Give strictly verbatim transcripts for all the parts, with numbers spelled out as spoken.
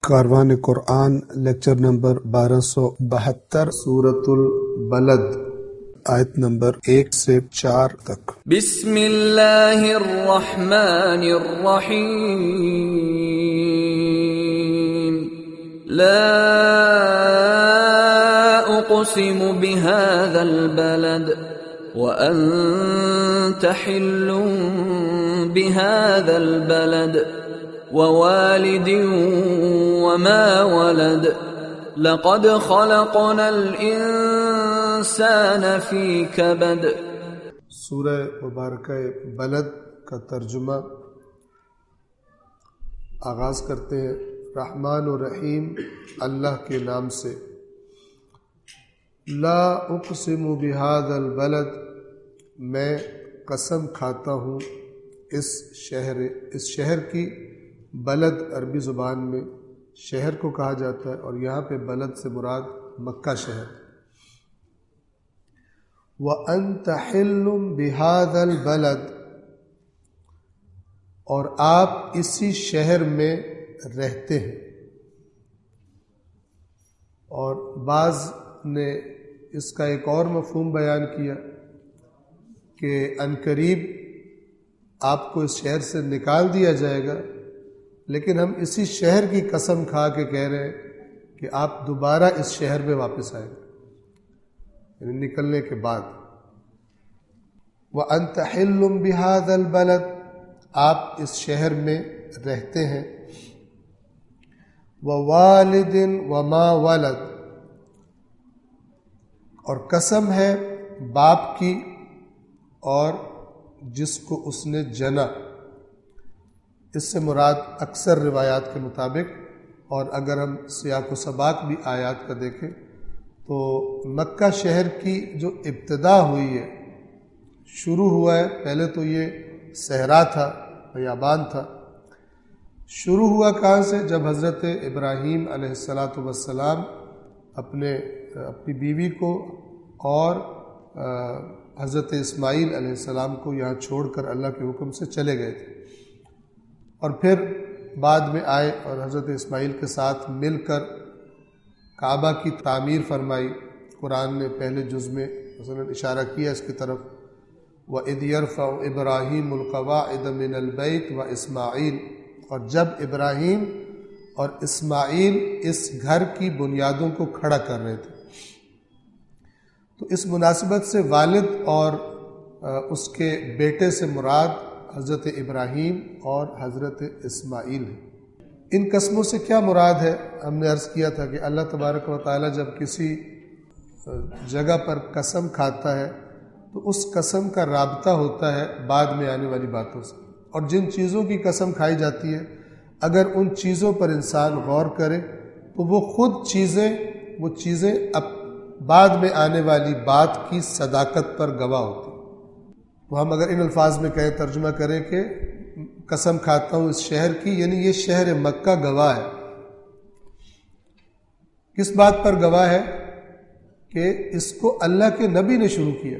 کاروان قرآن lecture number بارہ سو بہتر، سورۃ البلد، آیت نمبر ایک سے چار تک۔ بسم اللہ الرحمن الرحیم۔ لا اقسم بهذا البلد وانت حل بهذا البلد ووالد وما ولد لقد خلقنا الانسان فی کبد۔ سورہ مبارکہ بلد کا ترجمہ آغاز کرتے ہیں رحمان و رحیم اللہ کے نام سے۔ لا اقسم بهذا البلد، میں قسم کھاتا ہوں اس شہر اس شہر کی۔ بلد عربی زبان میں شہر کو کہا جاتا ہے، اور یہاں پہ بلد سے مراد مکہ شہر۔ وَأَنْتَ حِلٌّ بِهَذَا الْبَلَدِ، اور آپ اسی شہر میں رہتے ہیں۔ اور بعض نے اس کا ایک اور مفہوم بیان کیا کہ عنقریب آپ کو اس شہر سے نکال دیا جائے گا، لیکن ہم اسی شہر کی قسم کھا کے کہہ رہے ہیں کہ آپ دوبارہ اس شہر میں واپس آئیں گے، یعنی نکلنے کے بعد۔ وَأَنْتَ حِلٌّ بِهَذَا الْبَلَدِ، آپ اس شہر میں رہتے ہیں۔ وَوَالِدٍ وَمَا وَلَدَ، اور قسم ہے باپ کی اور جس کو اس نے جنا۔ اس سے مراد اکثر روایات کے مطابق، اور اگر ہم سیاق و سباق بھی آیات کا دیکھیں تو مکہ شہر کی جو ابتدا ہوئی ہے، شروع ہوا ہے، پہلے تو یہ صحرا تھا، بیابان تھا۔ شروع ہوا کہاں سے؟ جب حضرت ابراہیم علیہ الصلاۃ والسلام اپنے اپنی بیوی کو اور حضرت اسماعیل علیہ السلام کو یہاں چھوڑ کر اللہ کے حکم سے چلے گئے تھے، اور پھر بعد میں آئے اور حضرت اسماعیل کے ساتھ مل کر کعبہ کی تعمیر فرمائی۔ قرآن نے پہلے جز میں مثلا اشارہ کیا اس کی طرف، وَإِذْ يَرْفَعُ إِبْرَاهِيمُ الْقَوَاعِدَ مِنَ الْبَيْتِ وَإِسْمَاعِيلُ، اور جب ابراہیم اور اسماعیل اس گھر کی بنیادوں کو کھڑا کر رہے تھے، تو اس مناسبت سے والد اور اس کے بیٹے سے مراد حضرت ابراہیم اور حضرت اسماعیل ہیں۔ ان قسموں سے کیا مراد ہے؟ ہم نے عرض کیا تھا کہ اللہ تبارک و تعالی جب کسی جگہ پر قسم کھاتا ہے تو اس قسم کا رابطہ ہوتا ہے بعد میں آنے والی باتوں سے، اور جن چیزوں کی قسم کھائی جاتی ہے اگر ان چیزوں پر انسان غور کرے تو وہ خود چیزیں وہ چیزیں اب بعد میں آنے والی بات کی صداقت پر گواہ ہوتی ہیں۔ تو ہم اگر ان الفاظ میں کہیں، ترجمہ کریں کہ قسم کھاتا ہوں اس شہر کی، یعنی یہ شہر مکہ گواہ ہے۔ کس بات پر گواہ ہے؟ کہ اس کو اللہ کے نبی نے شروع کیا۔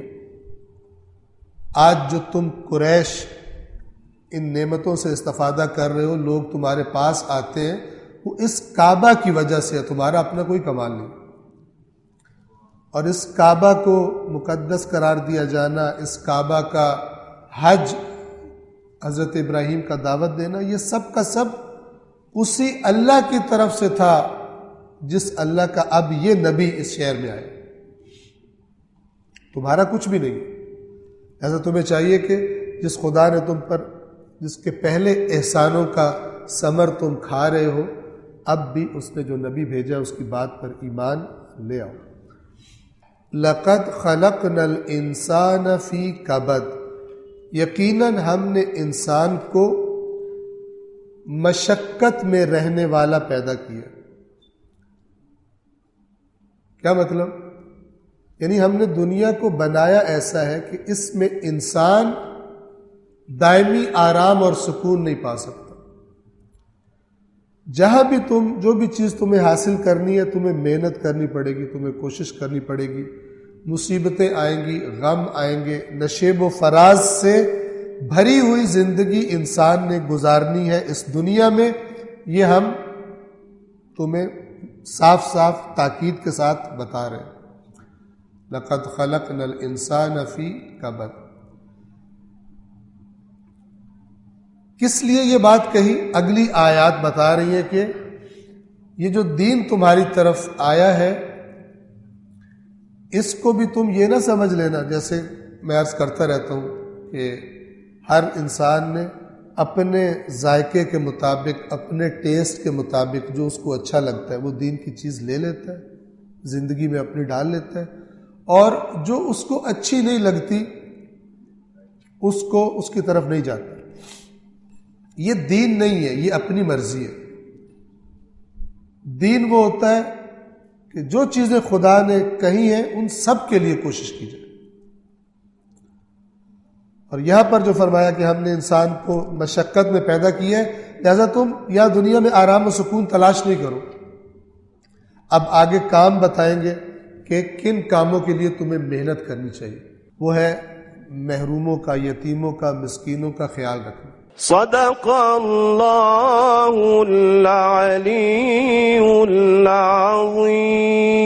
آج جو تم قریش ان نعمتوں سے استفادہ کر رہے ہو، لوگ تمہارے پاس آتے ہیں، وہ اس کعبہ کی وجہ سے ہے، تمہارا اپنا کوئی کمال نہیں۔ اور اس کعبہ کو مقدس قرار دیا جانا، اس کعبہ کا حج، حضرت ابراہیم کا دعوت دینا، یہ سب کا سب اسی اللہ کی طرف سے تھا جس اللہ کا اب یہ نبی اس شہر میں آئے۔ تمہارا کچھ بھی نہیں۔ ایسا تمہیں چاہیے کہ جس خدا نے تم پر، جس کے پہلے احسانوں کا ثمر تم کھا رہے ہو، اب بھی اس نے جو نبی بھیجا اس کی بات پر ایمان لے آؤ۔ لَقَدْ خَلَقْنَا الْإِنسَانَ فِي كَبَدٍ، یقیناً ہم نے انسان کو مشقت میں رہنے والا پیدا کیا۔ کیا مطلب؟ یعنی ہم نے دنیا کو بنایا ایسا ہے کہ اس میں انسان دائمی آرام اور سکون نہیں پا سکتا۔ جہاں بھی تم جو بھی چیز تمہیں حاصل کرنی ہے، تمہیں محنت کرنی پڑے گی، تمہیں کوشش کرنی پڑے گی، مصیبتیں آئیں گی، غم آئیں گے، نشیب و فراز سے بھری ہوئی زندگی انسان نے گزارنی ہے اس دنیا میں، یہ ہم تمہیں صاف صاف تاکید کے ساتھ بتا رہے ہیں، لقد خلقنا الانسان فی کبد۔ کس لیے یہ بات کہی؟ اگلی آیات بتا رہی ہیں کہ یہ جو دین تمہاری طرف آیا ہے اس کو بھی تم یہ نہ سمجھ لینا، جیسے میں عرض کرتا رہتا ہوں کہ ہر انسان نے اپنے ذائقے کے مطابق، اپنے ٹیسٹ کے مطابق جو اس کو اچھا لگتا ہے وہ دین کی چیز لے لیتا ہے، زندگی میں اپنی ڈال لیتا ہے، اور جو اس کو اچھی نہیں لگتی اس کو اس کی طرف نہیں جاتا۔ یہ دین نہیں ہے، یہ اپنی مرضی ہے۔ دین وہ ہوتا ہے کہ جو چیزیں خدا نے کہی ہیں ان سب کے لیے کوشش کی جائے۔ اور یہاں پر جو فرمایا کہ ہم نے انسان کو مشقت میں پیدا کیا ہے، لہذا تم یا دنیا میں آرام و سکون تلاش نہیں کرو۔ اب آگے کام بتائیں گے کہ کن کاموں کے لیے تمہیں محنت کرنی چاہیے، وہ ہے محروموں کا، یتیموں کا، مسکینوں کا خیال رکھنا۔ صدق اللہ العلی العظیم۔